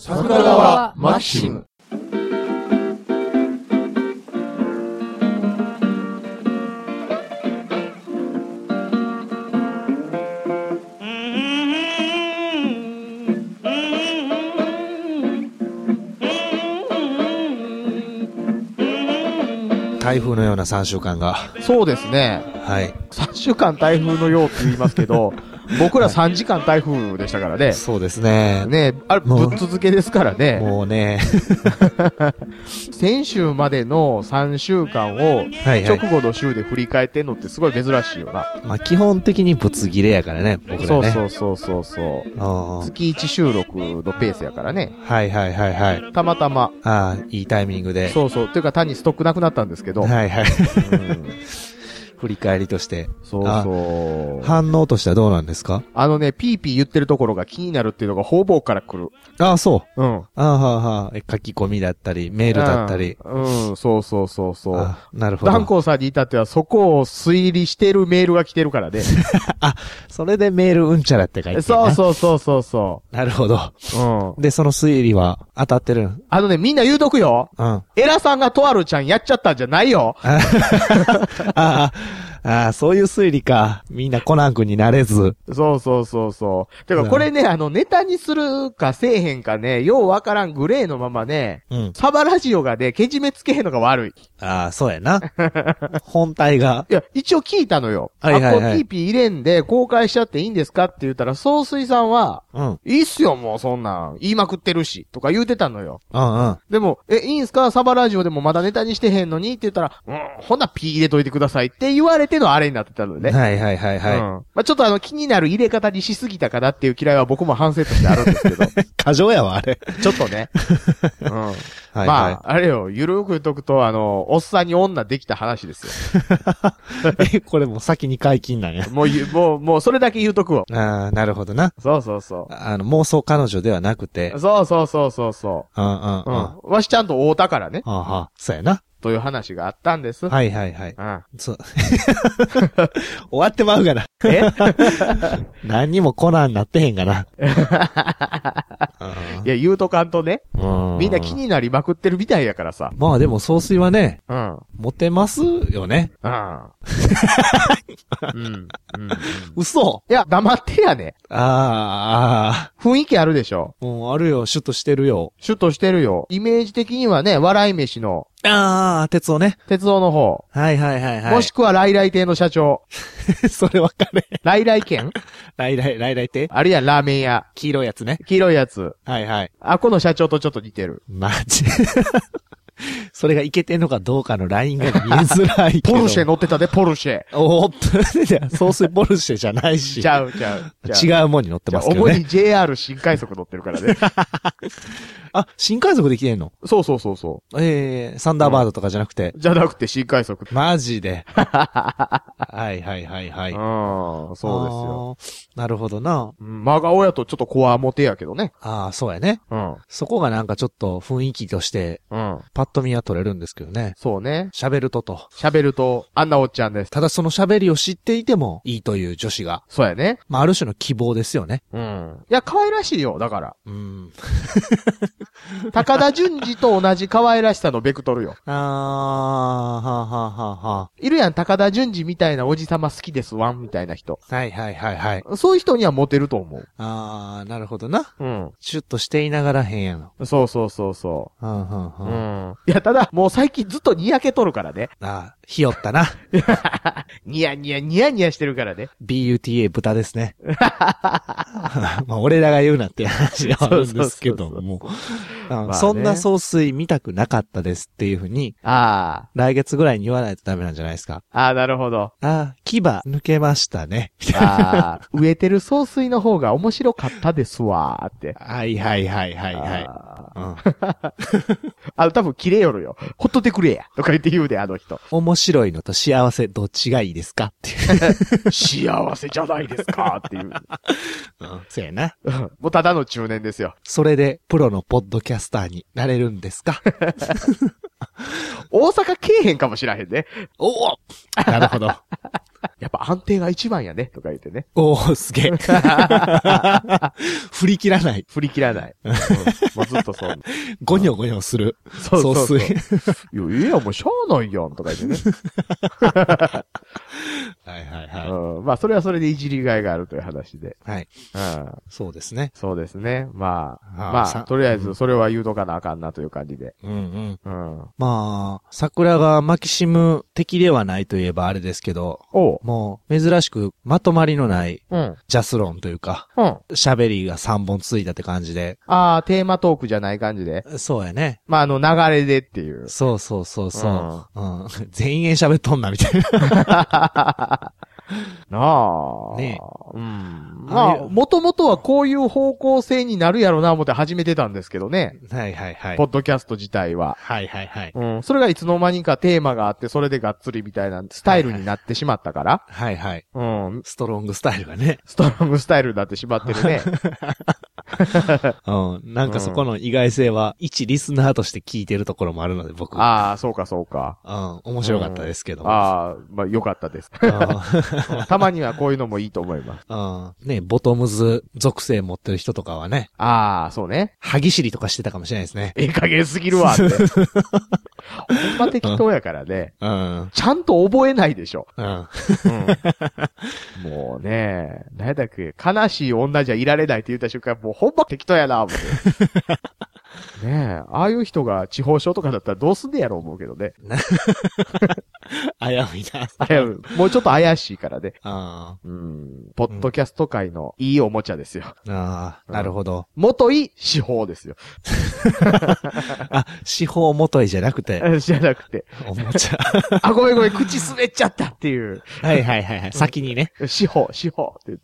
桜川マキシム。 台風のような3週間が。 そうですね。 はい。 3週間台風のようって言いますけど、僕ら3時間台風でしたからね。 そうですね。 ねあれ、ぶっ続けですからね。 もうね。 先週までの3週間を、直後の週で振り返ってんのってすごい珍しいよな。 まあ基本的にぶつ切れやからね、僕らね。 そう。月1収録のペースやからね。 はい。 たまたま。 いいタイミングで。 そう。というか単にストックなくなったんですけど。 はい。振り返りとして。 そう。 反応としてはどうなんですか？ ピーピー言ってるところが気になるっていうのが方々から来る。 そう。 うん。 書き込みだったり、メールだったり。 そう。 なるほど。 ダンコーさんに至ってはそこを推理してるメールが来てるからね。 それでメールうんちゃらって書いてる。 そう。 なるほど。で、その推理は当たってる。 みんな言うとくよ。エラさんがとあるちゃんやっちゃったんじゃないよ。 そういう推理か。みんなコナン君になれず。 そう。てかこれね、ネタにするかせえへんかね、ようわからんグレーのままね、サバラジオがね、けじめつけへんのが悪い。 そうやな。本体が。 いや、一応聞いたのよ。ピーピー入れんで公開しちゃっていいんですかって言ったら、総帥さんは、いいっすよ、もうそんなん。言いまくってるし、とか言うてたのよ。でも、いいんすかサバラジオでもまだネタにしてへんのにって言ったら、ほなピー入れといてくださいって言われてのあれになってたのね。 はい。 まあ、ちょっと気になる入れ方にしすぎたかなっていう嫌いは僕も反省としてあるんですけど。 過剰やわ、あれ。 ちょっとね。まあ、あれよ、ゆるく言っとくと、おっさんに女できた話ですよ。 これもう先に解禁なんや。 もう、それだけ言うとくわ。 なるほどな。 そう。 妄想彼女ではなくて。 そう。わしちゃんと会うたからね。 そうやな。 という話があったんです。 はい。そう。終わってまうがな。何にもコナンなってへんがな。 いや、言うとかんとね。みんな気になりまくってるみたいやからさ。 まあでも、総帥はね、モテますよね。嘘。 いや、黙ってやね。雰囲気あるでしょ。 あるよ、シュッとしてるよ。 シュッとしてるよ。イメージ的にはね、笑い飯の。 鉄夫ね。 鉄夫の方。 はい。 もしくは来来亭の社長。 それわかれ。 来来軒来来亭あるやん、ラーメン屋。 黄色いやつね。 黄色いやつ。 はい。 この社長とちょっと似てる。 マジそれがいけてんのかどうかのラインが見えづらいけど。 ポルシェ乗ってたで、ポルシェ。 総帥ポルシェじゃないし。 ちゃう。 違うもんに乗ってますけどね。 主に JR 新快速乗ってるからね。 新快速で来てんの？ そう。 サンダーバードとかじゃなくて。 じゃなくて新快速。 マジで。はい。 そうですよ。 なるほどな。 真顔やとちょっとコアモテやけどね。 そうやね。そこがなんかちょっと雰囲気として、パッと見は取れるんですけどね。 そうね。 喋ると、 あんなおっちゃんです。 ただその喋りを知っていてもいいという女子が。 そうやね。 ある種の希望ですよね。 いや、可愛らしいよ、だから。高田純次と同じ可愛らしさのベクトルよ。いるやん、高田純次みたいなおじさま好きですわん、みたいな人。 はい。 そういう人にはモテると思う。 なるほどな。シュッとしていながら変やの。 そう。いや、ただ、もう最近ずっとにやけとるからね。 ひよったな。 ニヤニヤしてるからね。 BUTA 豚ですね。俺らが言うなって話があるんですけども。そんな総帥見たくなかったですっていうふうに、来月ぐらいに言わないとダメなんじゃないですか。 なるほど。 牙抜けましたね。 植えてる総帥の方が面白かったですわーって。 はい。 多分切れよるよ。ほっとてくれや。とか言って言うで、あの人。 面白いのと幸せどっちがいいですかっていう。 幸せじゃないですかっていう。 そうやな。 もうただの中年ですよ。 それでプロのポッドキャスターになれるんですか？ 大阪けえへんかもしらへんね。 なるほど。 やっぱ安定が一番やね、とか言ってね。 おー、すげえ。振り切らない。 振り切らない。もうずっとそう。 ゴニョゴニョする。 そうそうそう。 いや、いや、もうしゃあないやん、とか言ってね。 はいはいはい。 まあ、それはそれでいじりがいがあるという話で。 はい。そうですね。 そうですね。まあ、とりあえず、それは言うとかなあかんなという感じで。 まあ、桜がマキシム的ではないといえばあれですけど、もう、珍しくまとまりのない、ジャス論というか、喋りが3本ついたって感じで。 ああ、テーマトークじゃない感じで。 そうやね。 まあ、流れでっていう。 そう。全員喋っとんな、みたいな。 なあ。ねえ。まあ、もともとはこういう方向性になるやろな思って始めてたんですけどね。 はいはいはい。 ポッドキャスト自体は。 はいはいはい。 それがいつの間にかテーマがあって、それでがっつりみたいなスタイルになってしまったから。 はいはい。ストロングスタイルがね。 ストロングスタイルになってしまってるね。 なんかそこの意外性は、一リスナーとして聞いてるところもあるので、僕。 ああ、そうかそうか。 面白かったですけど。 ああ、まあよかったです。たまにはこういうのもいいと思います。 ね、ボトムズ属性持ってる人とかはね。 ああ、そうね。 歯ぎしりとかしてたかもしれないですね。 加減すぎるわって。ほんま適当やからね。ちゃんと覚えないでしょ。もうね、何だっけ、悲しい女じゃいられないって言った瞬間、もうほんま適当やな、思って。ねえ、ああいう人が地方省とかだったらどうすんねやろう思うけどね。 危ういな。 もうちょっと怪しいからね。ポッドキャスト界のいいおもちゃですよ。 なるほど。 元い司法ですよ。 司法元いじゃなくて。 じゃなくて。 おもちごゃ。 めん、口滑っちゃったっていう。 はいはいはい。先にね。 司法って言って。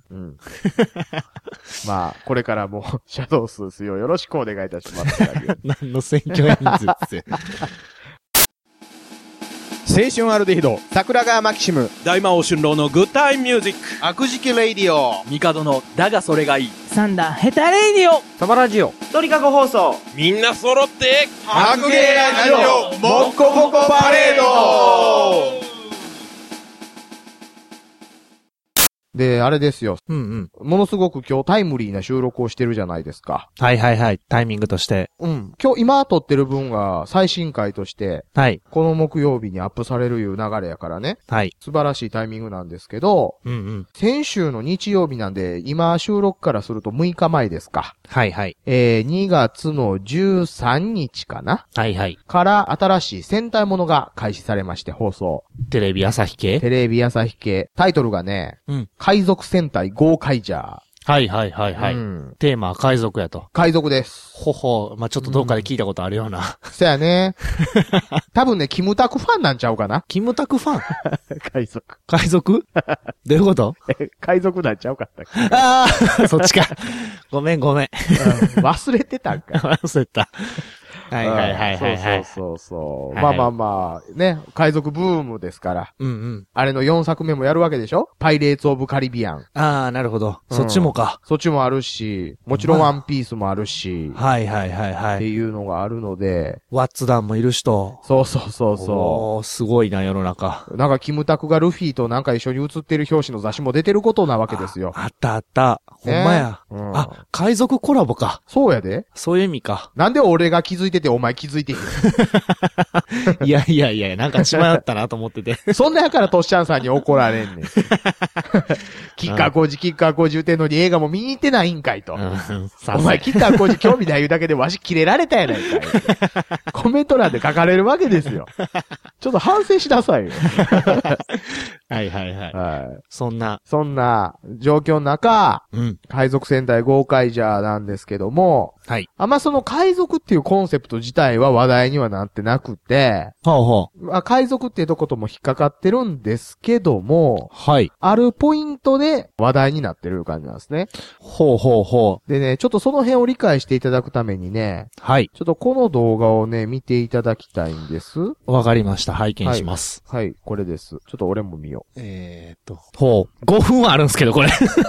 まあ、これからも、シャドウスースよろしくお願いいたします。 何の選挙演説って。 青春アルデヒド、桜川マキシム、 大魔王春郎のグッタイムミュージック、 悪事記レイディオ、 帝のだがそれがいい、 サンダーヘタレイディオ、 サマラジオ、 鳥かご放送、 みんな揃って、 白芸ラジオ、もっこもこパレードで、あれですよ。ものすごく今日タイムリーな収録をしてるじゃないですか。 はいはいはい。タイミングとして。 今日今撮ってる分が最新回として、 はい。 この木曜日にアップされるいう流れやからね。 はい。 素晴らしいタイミングなんですけど、先週の日曜日なんで、今収録からすると6日前ですか。 はいはい。 2月の13日かな。 はいはい。 から新しい戦隊ものが開始されまして放送。 テレビ朝日系。 タイトルがね、海賊戦隊ゴーカイジャー。 はいはいはいはい。テーマは海賊やと。 海賊です。 まあ、ちょっとどっかで聞いたことあるような。 そやね。多分ね、キムタクファンなんちゃうかな。 キムタクファン海賊どういうこと海賊なんちゃうかったっけああ、そっちか。ごめん。 忘れてたんか。 忘れた。はい。 そう。まあ、ね、海賊ブームですから。あれの4作目もやるわけでしょ？パイレーツ・オブ・カリビアン。 ああ、なるほど。そっちもか。 そっちもあるし、もちろんワンピースもあるし。 はい。 っていうのがあるので。 ワッツダンもいるしと。 そう。 すごいな、世の中。 なんか、キムタクがルフィとなんか一緒に写ってる表紙の雑誌も出てることなわけですよ。 あった。ほんまや。海賊コラボか。 そうやで。 そういう意味か。 なんで俺が気づいててお前気づいてへん。 いや、なんか血迷ったなと思ってて。 そんなやからトッシャンさんに怒られんねん。キッカー工事言うてんのに映画も見に行ってないんかいと。お前キッカー工事興味ない言うだけでわしキレられたやないかい。コメント欄で書かれるわけですよ。ちょっと反省しなさいよ。 はい。そんな状況の中、海賊戦隊ゴーカイジャーなんですけども、 はい。 その海賊っていうコンセプト自体は話題にはなってなくて、海賊っていうとことも引っかかってるんですけども、 はい。 あるポイントで話題になってる感じなんですね。でね、ちょっとその辺を理解していただくためにね、 はい。 ちょっとこの動画をね、見ていただきたいんです。 わかりました。拝見します。 はい、これです。ちょっと俺も見よう。 5分はあるんですけど、これ。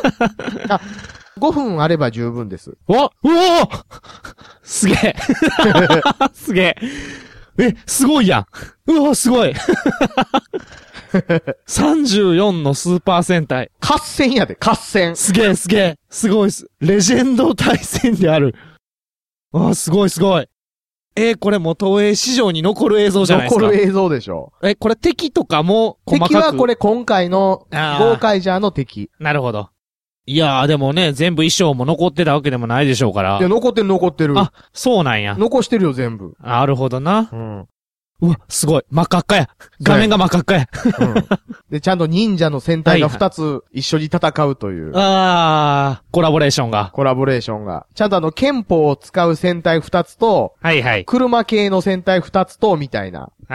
5分あれば十分です。 すげえすげえ。すごいやん。すごい。 34のスーパー戦隊。 合戦やで、合戦。 すげえ。すごいっす。レジェンド対戦である。すごい。これも東映史上に残る映像じゃないですか。 残る映像でしょ。 これ敵とかも細かく。 敵はこれ今回のゴーカイジャーの敵。 なるほど。いやーでもね、全部衣装も残ってたわけでもないでしょうから。 いや、残ってる。 あ、そうなんや。 残してるよ、全部。 なるほどな。 うん。 うわ、すごい。真っ赤っかや。画面が真っ赤っかや。 うん。で、ちゃんと忍者の戦隊が2つ一緒に戦うという。 コラボレーションが。ちゃんと剣法を使う戦隊2つと、車系の戦隊2つと、みたいな。 うん、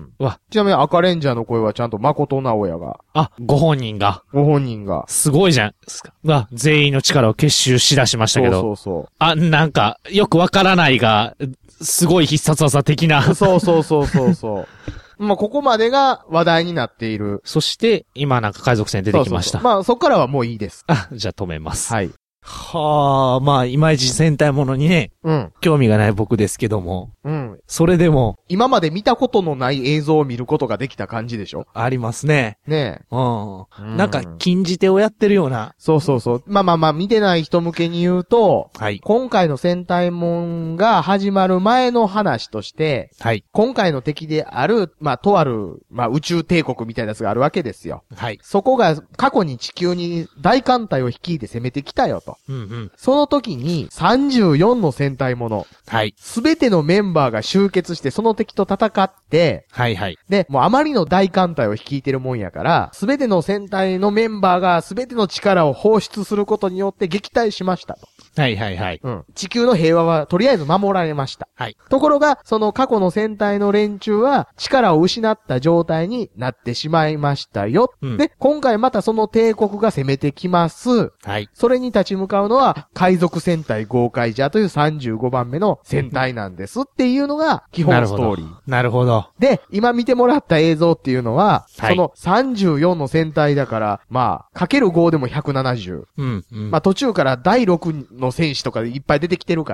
うわ。 ちなみに赤レンジャーの声はちゃんと誠直哉が。 ご本人が。 すごいじゃん。全員の力を結集しだしましたけど。 そう。 なんか、よくわからないが、すごい必殺技的な。 そう。まあ、ここまでが話題になっている。 そして、今なんか海賊船出てきました。 まあ、そこからはもういいです。 じゃあ止めます。 はい。 まあ、いまいち戦隊ものにね、興味がない僕ですけども、それでも、 今まで見たことのない映像を見ることができた感じでしょ？ ありますね。 ねえ。なんか、禁じ手をやってるような。 そう。まあ、見てない人向けに言うと、今回の戦隊もんが始まる前の話として、今回の敵である、とある、宇宙帝国みたいなやつがあるわけですよ。そこが過去に地球に大艦隊を率いて攻めてきたよと。その時に34の戦隊もの。すべてのメンバーが集結してその敵と戦って、で、もうあまりの大艦隊を率いてるもんやから、すべての戦隊のメンバーがすべての力を放出することによって撃退しましたと。地球の平和はとりあえず守られました。ところが、その過去の戦隊の連中は力を失った状態になってしまいましたよ。で、今回またその帝国が攻めてきます。それに立ち向かうのは海賊戦隊ゴーカイジャーという35番目の戦隊なんですっていうのが基本ストーリー。 なるほど。 で、今見てもらった映像っていうのは、その34の戦隊だから、かける5でも170。途中から第6の戦士とかいっぱい出てきてるから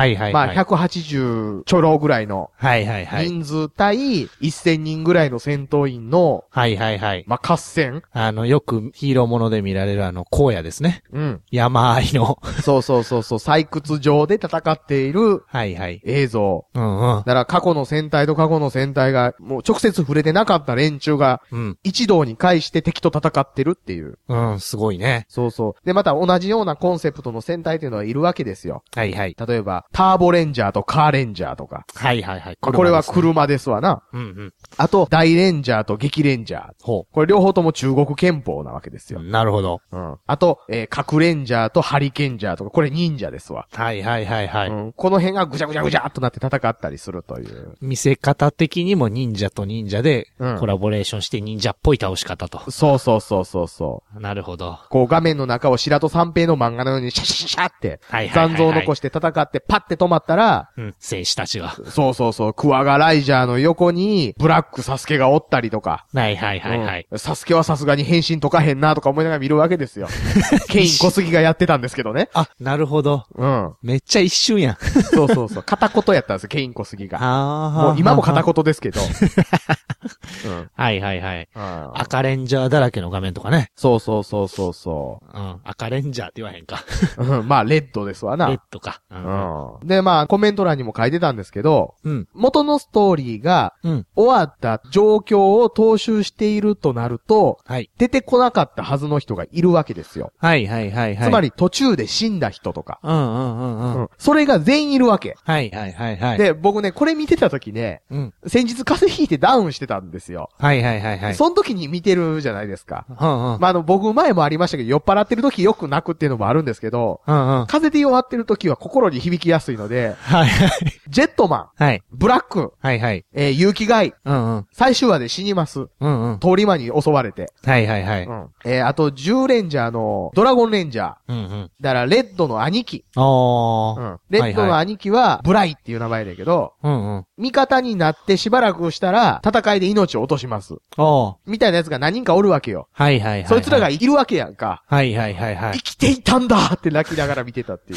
、180ちょろぐらいの人数対1000人ぐらいの戦闘員の、合戦。 よくヒーローもので見られる荒野ですね。山あいの。 そう。採掘場で戦っている映像。だから過去の戦隊と過去の戦隊がもう直接触れてなかった連中が一堂に会して敵と戦ってるっていう。 すごいね。 で、また同じようなコンセプトの戦隊っていうのはいるわけですよ。例えば、ターボレンジャーとカーレンジャーとか。これは車ですわな。あと、大レンジャーと激レンジャー。これ両方とも中国憲法なわけですよ。 なるほど。 あと、核レンジャーとハリケンジャーとか、これ忍者ですわ。この辺がぐちゃぐちゃっとなって戦ったりするという。 見せ方的にも忍者と忍者でコラボレーションして忍者っぽい倒し方と。 そう。 なるほど。 こう画面の中を白戸三平の漫画のようにシャシャシャって残像を残して戦ってパッて止まったら、 戦士たちが。 クワガライジャーの横にブラックサスケがおったりとか。サスケはさすがに変身とかへんなとか思いながら見るわけですよ。ケイン小杉がやってたんですけどね。 なるほど。めっちゃ一瞬やん。 そう。片言やったんですよ、ケイン小杉が。もう今も片言ですけど。 赤レンジャーだらけの画面とかね。 そう。 赤レンジャーって言わへんか。 レッドですわな。 レッドか。 で、コメント欄にも書いてたんですけど、元のストーリーが、終わった状況を踏襲しているとなると、出てこなかったはずの人がいるわけですよ。つまり途中で死んだ人とか。それが全員いるわけ。で、僕ね、これ見てた時ね、先日風邪ひいてダウンしてたんですよ。その時に見てるじゃないですか。僕前もありましたけど、酔っ払ってる時よく泣くっていうのもあるんですけど、風邪で弱ってる時は心に響きやすいので、ジェットマン、ブラック、勇気ガイ、最終話で死にます。通り魔に襲われて。あと、10レンジャーのドラゴンレンジャー。だから、レッドの兄貴。レッドの兄貴は、ブライっていう名前だけど、味方になってしばらくしたら、戦いで命を落とします。みたいなやつが何人かおるわけよ。そいつらがいるわけやんか。生きていたんだって泣きながら見てたっていう。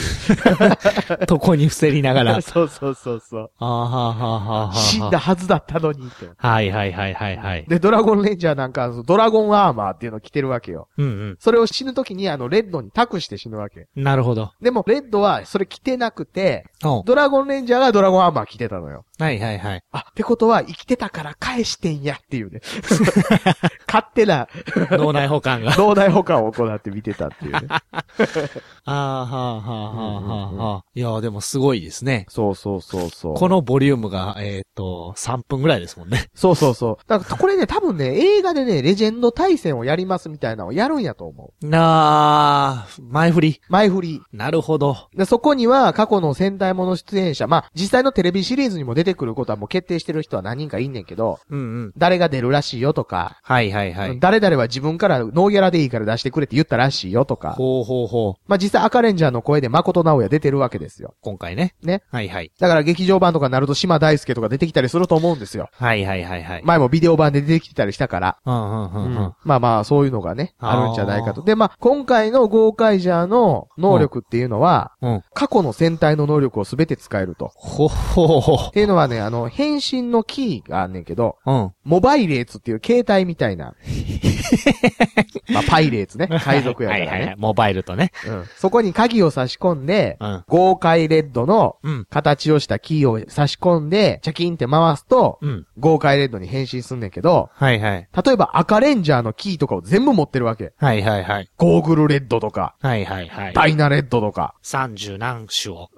床に伏せりながら。 そうそうそうそう。 はあはあはあはあ。 死んだはずだったのにって。 はいはいはいはいはい。 で、ドラゴンレンジャーなんか、ドラゴンアーマーっていうのを着てるわけよ。 うんうん。 それを死ぬ時にレッドに託して死ぬわけ。 なるほど。 でも、レッドはそれ着てなくて、ドラゴンレンジャーがドラゴンアーマー着てたのよ。 はいはいはい。 ってことは生きてたから返してんやっていうね。勝手な脳内保管が。 脳内保管を行って見てたっていうね。 はあはあはあはあはあ。いや、でもすごいですね。 そうそうそうそう。 このボリュームが、3分ぐらいですもんね。 そうそうそう。だからこれね、多分ね、映画でね、レジェンド対戦をやりますみたいなのをやるんやと思う。 前振り。 前振り。 なるほど。 で、そこには過去の戦隊もの出演者、まあ、実際のテレビシリーズにも出てくることはもう決定してる人は何人かいんねんけど、 うんうん。 誰が出るらしいよとか、 はいはいはい。 誰々は自分からノーギャラでいいから出してくれって言ったらしいよとか。 ほうほうほう。 まあ、実際赤レンジャーの声で誠直哉出てるわけですよ。 今回ね。 ね。 はいはい。 だから劇場版とかになると島大輔とか出てきたりすると思うんですよ。 はいはいはいはい。 前もビデオ版で出てきてたりしたから。 うんうんうんうん。 まあまあ、そういうのがね、あるんじゃないかと。で、まあ、今回のゴーカイジャーの能力っていうのは、過去の戦隊の能力をすべて使えると。 ほほほ。 っていうのはね、変身のキーがあんねんけど、 うん。 モバイレーツっていう携帯みたいな。まあ、パイレーツね。海賊やからね。 はいはいはい。モバイルとね。 うん。そこに鍵を差し込んで、 うん。 豪快レッドの形をしたキーを差し込んで、チャキンって回すと、 うん。 豪快レッドに変身すんねんけど、 はいはい。 例えば赤レンジャーのキーとかを全部持ってるわけ。 はいはいはい。 ゴーグルレッドとか、 はいはいはい。 ダイナレッドとか、 30何種を。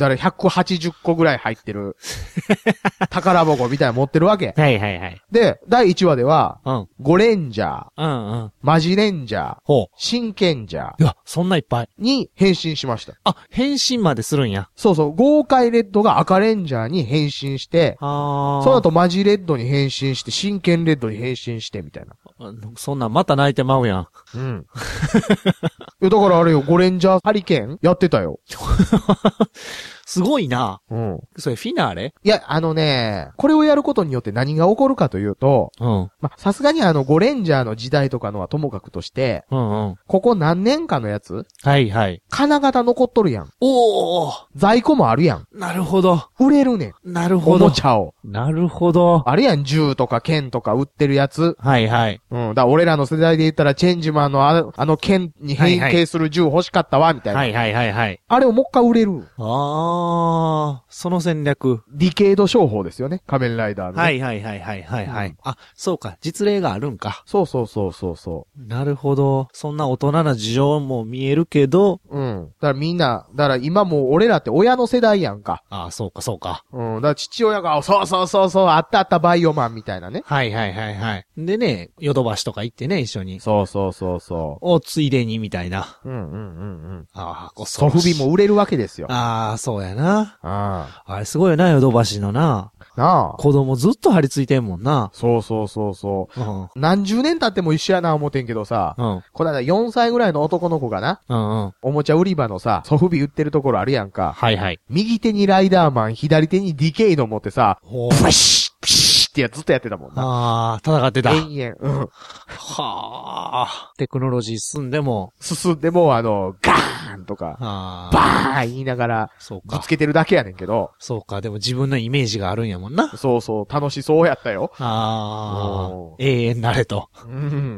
180個ぐらい入ってる、宝箱みたいなの持ってるわけ。 はいはいはい。 で、第1話では、 うん。 ゴレンジャー、 うんうん。 マジレンジャー、 ほう。 真剣ジャーいや、そんないっぱい。 に変身しました。 あ、変身までするんや。 そうそう、豪快レッドが赤レンジャーに変身して、その後マジレッドに変身して、真剣レッドに変身してみたいな。 そんなんまた泣いてまうやん。 うん。いや、だからあれよ、ゴレンジャーハリケーンやってたよ。 すごいな。 うん。 それフィナーレ？ いや、これをやることによって何が起こるかというと、 うん。 ま、さすがにゴレンジャーの時代とかのはともかくとして、 うんうん。 ここ何年かのやつ？ はいはい。 金型残っとるやん。 おー。 在庫もあるやん。 なるほど。 売れるねん。 なるほど。 おもちゃを。 なるほど。 あるやん、銃とか剣とか売ってるやつ。 はいはい。 うん。だから俺らの世代で言ったらチェンジマンのあの剣に変形する銃欲しかったわ、みたいな。 はいはいはいはい。 あれをもう一回売れる。 その戦略。 ディケード商法ですよね。仮面ライダーの、ね。 はいはいはいはいはいはい。あ、そうか。実例があるんか。 そうそうそうそうそう。 なるほど。そんな大人な事情も見えるけど。 うん。だからみんな、だから今もう俺らって親の世代やんか。 ああ、そうかそうか。 うん。だから父親が、そうそうそうそう、あったあったバイオマンみたいなね。 はいはいはいはい。でね、ヨドバシとか行ってね、一緒に。 そうそうそうそう。 お、ついでにみたいな。 うんうんうんうん。 ああ、 ソフビも売れるわけですよ。 ああ、そうやな。 あれすごいよな、ヨドバシのな。 なあ。 子供ずっと張り付いてんもんな。 そうそうそうそう。 うん。 何十年経っても一緒やな思ってんけどさ。 うん。 この間4歳ぐらいの男の子がな。 うんうん。 おもちゃ売り場のさ、ソフビ売ってるところあるやんか。 はいはい。 右手にライダーマン、左手にディケイド持ってさ、 ほブシッ、ピシッってやずっとやってたもんな。 ああ、戦ってた。 延々。うん。 はあ。テクノロジー進んでも。 進んでも、ガーンとか、バーン言いながら、 そうか。 ぶつけてるだけやねんけど。 そうか。でも自分のイメージがあるんやもんな。 そうそう、楽しそうやったよ。 ああ。永遠なれと。 うん。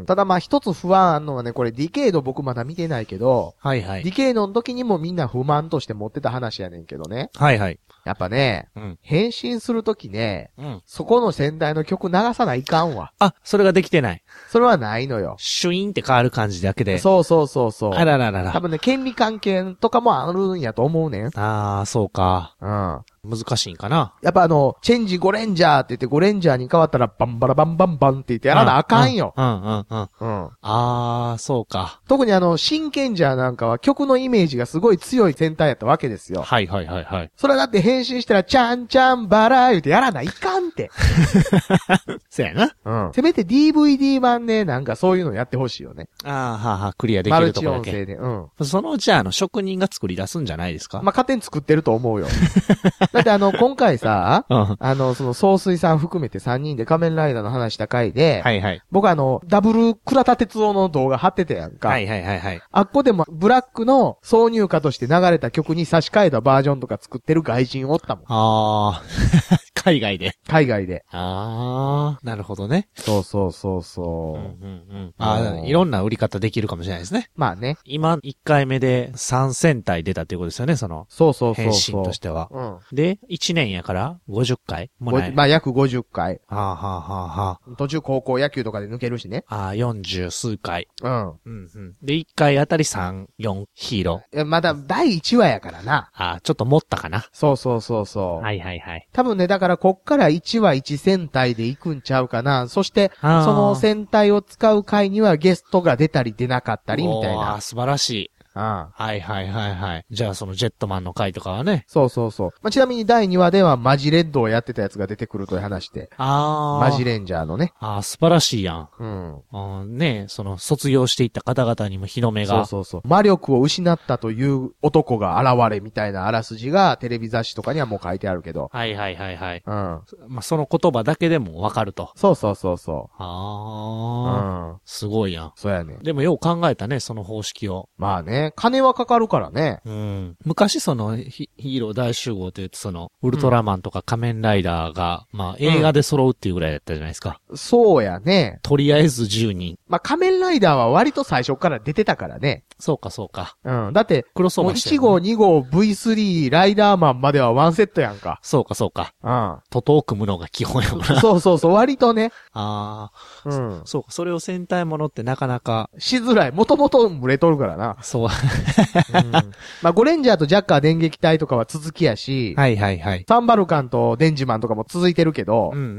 ただまあ一つ不安あんのはね、これディケイド僕まだ見てないけど、 はいはい。 ディケイドの時にもみんな不満として持ってた話やねんけどね。 はいはい。 やっぱね、 うん。 変身するときね、 うん。 そこの先代の曲流さないかんわ。 あ、それができてない。 それはないのよ。 シュイーンって変わる感じだけで。 そうそうそうそう。 あらららら。 多分ね、権利関係とかもあるんやと思うねん。 ああ、そうか。 うん。 難しいんかな。 やっぱチェンジゴレンジャーって言ってゴレンジャーに変わったらバンバラバンバンバンって言ってやらなあかんよ。 うんうんうん。 うん。 ああ、そうか。 特に真剣ジャーなんかは曲のイメージがすごい強い戦隊やったわけですよ。 はいはいはいはい。 それはだって変身したらチャンチャンバラー言ってやらないかんって。 そやな。 うん。せめて DVD 版ね、なんかそういうのやってほしいよね。 ああ、はあはあ、クリアできるところだけ。 マルチ音声で。うん。 そのうち職人が作り出すんじゃないですか？ まあ、勝手に作ってると思うよ。 だって今回さ、その総帥さん含めて3人で仮面ライダーの話した回で、 はいはい。 僕ダブル倉田哲夫の動画貼ってたやんか。 はいはいはいはい。 あっこでもブラックの挿入歌として流れた曲に差し替えたバージョンとか作ってる外人おったもん。 ああ。海外で。 海外で。 ああ。なるほどね。 そうそうそうそう。 ああ、いろんな売り方できるかもしれないですね。 まあね。 今、1回目で3戦隊出たっていうことですよね、その。 そうそうそう。 変身としては。 うん。 で、1年やから50回もない。 まあ約50回。 はあはあはあはあ。 途中高校野球とかで抜けるしね。 ああ、40数回。 うん。 うんうん。で、1回あたり3、4ヒーロー。 まだ第1話やからな。 ああ、ちょっと持ったかな。 そうそうそうそう。 はいはいはい。 多分ね、だからこっから1話1戦隊で行くんちゃうかな。そして、その戦隊を使う回にはゲストが出たり出なかったりみたいな。 ああ、素晴らしい。はいはいはいはい。じゃあそのジェットマンの回とかはね。 そうそうそう。まあ、ちなみに第2話ではマジレッドをやってたやつが出てくるという話で。マジレンジャーのね。 素晴らしいやん。 うん。 ねえ、その卒業していった方々にも日の目が。 そうそうそう。魔力を失ったという男が現れみたいなあらすじがテレビ雑誌とかにはもう書いてあるけど。 はいはいはいはい。 うん。まあ、その言葉だけでもわかると。 そうそうそうそう。 うん。すごいやん。 そうやね。 でもよう考えたね、その方式を。 まあね、金はかかるからね。 うん。昔そのヒーロー大集合というその、ウルトラマンとか仮面ライダーが、まあ映画で揃うっていうぐらいだったじゃないですか。 そうやね。 とりあえず10人。 まあ仮面ライダーは割と最初から出てたからね。 そうかそうか。 うん。だって、 クロスオーバーしてる、 1号、2号、V3、ライダーマンまではワンセットやんか。 そうかそうか。 うん。 徒党組むのが基本やもんな。 そうそうそう、割とね。 ああ。 うん。 そうか、それを戦隊ものってなかなか。 しづらい。もともと群れとるからな。 そう。 まあ、ゴレンジャーとジャッカー電撃隊とかは続きやし。 はいはいはい。 サンバルカンとデンジマンとかも続いてるけど。 うんうんうん。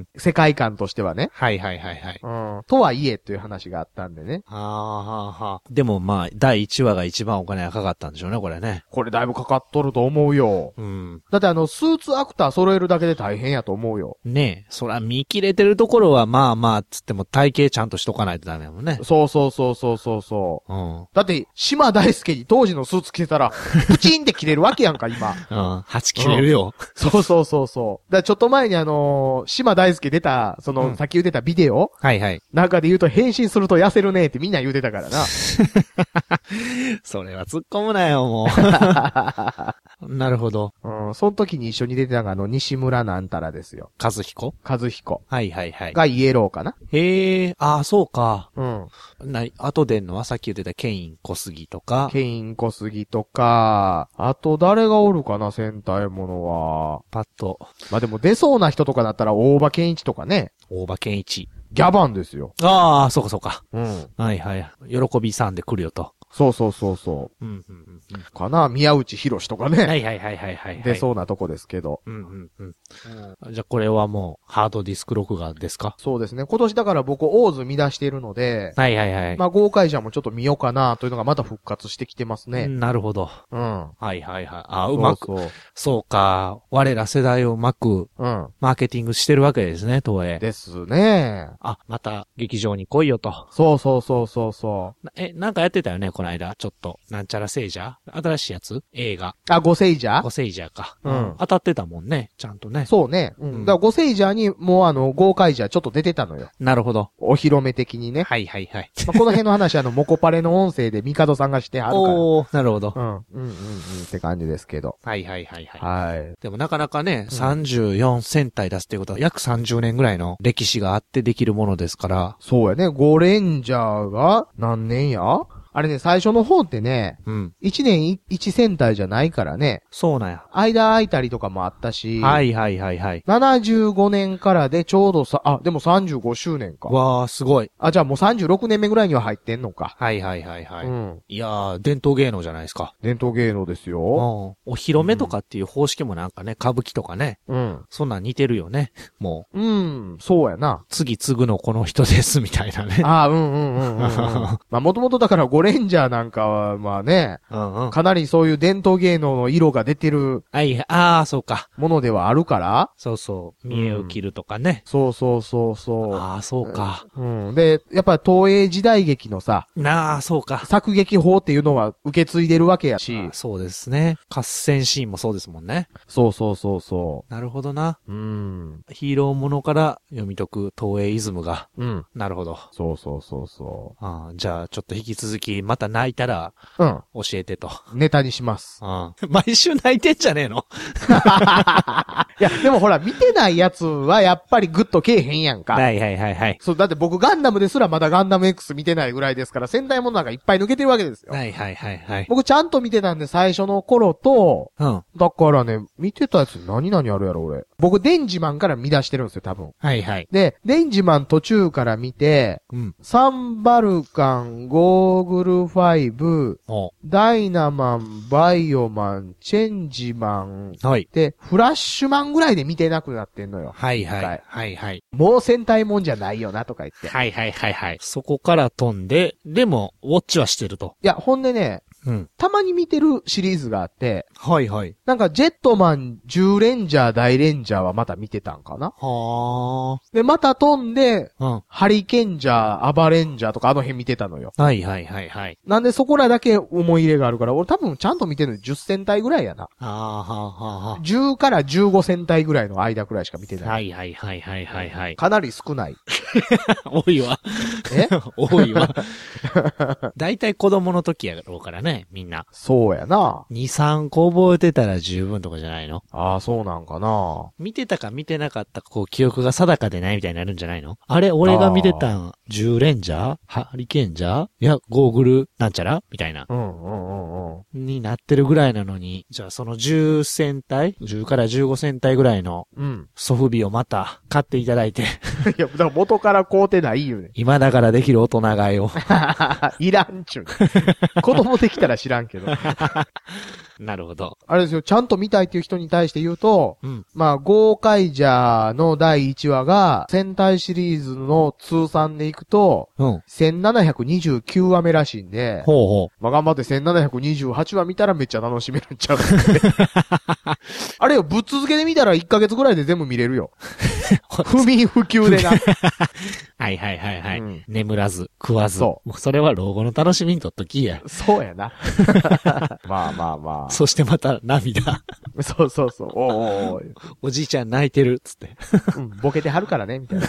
世界観としてはね。 はいはいはいはい。 うん。とはいえという話があったんでね。 でもまあ、第1話が一番お金がかかったんでしょうね、これね。 これだいぶかかっとると思うよ。 うん。 だってスーツアクター揃えるだけで大変やと思うよ。 ねえ。そら見切れてるところはまあまあ、つっても体型ちゃんとしとかないとダメだもんね。 そうそうそうそうそうそう。 うん。 だって、島大輔に当時のスーツ着てたら、プチンって切れるわけやんか、今。 うん。8切れるよ。 そうそうそうそう。だからちょっと前に島大輔出た、さっき言ってたビデオはいはい。 中で言うと変身すると痩せるねってみんな言うてたからな。 それは突っ込むなよ、もう。なるほど。 うん。その時に一緒に出てたのが西村なんたらですよ。 和彦。はいはいはい。 がイエローかな。 へえ、ああ、そうか。 うん。 後でのはさっき言ってたケイン小杉とか。 ケイン小杉とか、あと誰がおるかな、戦隊ものは。 パッと。 まあでも出そうな人とかだったら大場健一とかね。 大場健一。 ギャバンですよ。 ああ、そうかそうか。 うん。 はいはい。喜びさんで来るよと。 そうそうそうそう。 うん。 かな、宮内博士とかね。 はいはいはいはいはい。 出そうなとこですけど。 じゃあこれはもう、ハードディスク録画ですか？ そうですね。今年だから僕、オーズ見出しているので。 はいはいはい。 まあ、豪快者もちょっと見ようかなというのがまた復活してきてますね。 なるほど。 うん。 はいはいはい。あ、うまく。そうか。我ら世代をうまく、マーケティングしてるわけですね、東映。 ですね。 あ、また劇場に来いよと。 そうそうそうそうそう。 なんかやってたよね、この間。ちょっと、なんちゃらセイジャー？新しいやつ？映画。 あ、ゴセイジャー？ ゴセイジャーか。当たってたもんね、ちゃんとね。 そうね。だからゴセイジャーにもう豪快者ちょっと出てたのよ。 なるほど。 お披露目的にね。 はいはいはい。 まあ、この辺の話モコパレの音声でミカドさんがしてはるから。 おー、なるほど。 って感じですけど。 はいはいはいはい。 はい。 でもなかなかね、34戦隊出すっていうことは約30年ぐらいの歴史があってできるものですから。 そうやね。ゴレンジャーが何年や？あれね、最初の方ってね、1年1戦隊じゃないからね。 そうなんや。 間空いたりとかもあったし。 はいはいはいはい。 75年からでちょうどでも35周年か。 わー、すごい。 じゃあもう36年目ぐらいには入ってんのか。 はいはいはいはい。いやー、伝統芸能じゃないですか。 伝統芸能ですよ。 お披露目とかっていう方式もなんかね、歌舞伎とかね。そんなん似てるよね。もう。そうやな。 次継ぐのこの人ですみたいなね。 まあもともとだからゴレンジャーなんかは、まあね、かなりそういう伝統芸能の色が出てる。 はい、ああ、そうか。 ものではあるから。 そうそう。見栄を切るとかね。 そうそうそうそう。 ああ、そうか。 で、やっぱ東映時代劇のさ。 そうか。 作劇法っていうのは受け継いでるわけやし。 そうですね。合戦シーンもそうですもんね。 そうそうそうそう。 なるほどな。ヒーローものから読み解く東映イズムが。なるほど。 そうそうそうそう。 じゃあ、ちょっと引き続き、また泣いたら、教えてと。 ネタにします。 毎週泣いてんじゃねえのいや、でもほら、見てないやつはやっぱりグッとけえへんやんか。 はいはいはいはい。 そう、だって僕ガンダムですらまだガンダム X 見てないぐらいですから、戦隊ものなんかいっぱい抜けてるわけですよ。 はいはいはいはい。 僕ちゃんと見てたんで最初の頃と、だからね、見てたやつ何々あるやろ俺。僕デンジマンから見出してるんですよ、多分。 はいはい。 で、デンジマン途中から見て、サンバルカン、ゴーグル5、ダイナマン、バイオマン、チェンジマン、で、フラッシュマンぐらいで見てなくなってんのよ。 はいはい。はいはい。 もう戦隊もんじゃないよなとか言って。 はいはいはいはい。そこから飛んで、でも、ウォッチはしてると。 いや、ほんでね、たまに見てるシリーズがあって、 はいはい。 なんかジェットマン、10レンジャー、大レンジャーはまた見てたんかな。で、また飛んで、ハリケンジャー、アバレンジャーとかあの辺見てたのよ。 はいはいはいはい。 なんでそこらだけ思い入れがあるから、俺多分ちゃんと見てるの10戦隊ぐらいやな。10から15戦隊ぐらいの間ぐらいしか見てない。 はいはいはいはいはいはい。 かなり少ない。 多いわ。多いわ。だいたい子供の時やろうからね、みんな。 そうやな。 2、3個覚えてたら十分とかじゃないの？ ああ、そうなんかな。 見てたか見てなかったか、記憶が定かでないみたいになるんじゃないの？あれ、俺が見てたん、10レンジャー？ハリケンジャー？いや、ゴーグル、なんちゃらみたいな。になってるぐらいなのに、じゃあその10戦隊 ?10 から15戦隊ぐらいの、ソフビをまた買っていただいて。いや、だから元から買うてないよね。 今だからできる大人買いを。 いらんちゅう。子供できたら知らんけど。 なるほど。 あれですよ、ちゃんと見たいっていう人に対して言うと、まあ、ゴーカイジャーの第1話が、戦隊シリーズの通算でいくと、1729話目らしいんで、まあ、頑張って1728話見たらめっちゃ楽しめるんちゃうあれよ、ぶっ続けで見たら1ヶ月ぐらいで全部見れるよ。不眠不休でな。 はいはいはいはい。眠らず、食わず。もうそれは老後の楽しみにとっときや。 そうやな。まあまあまあ。 そしてまた涙。 そうそうそう。 おじいちゃん泣いてる、つって。 ボケてはるからね、みたいな。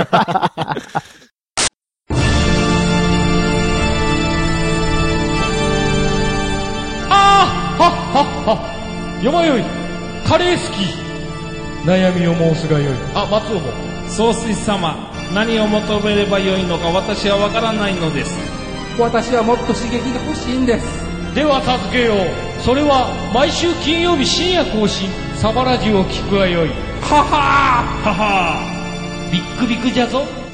よまよい、カレー好き。悩みを申すがよい。松尾も。 総帥様、何を求めればよいのか私はわからないのです。 私はもっと刺激が欲しいんです。では助けよう。それは毎週金曜日深夜更新、サバラジュを聞くがよい。ははーははービックビックじゃぞ。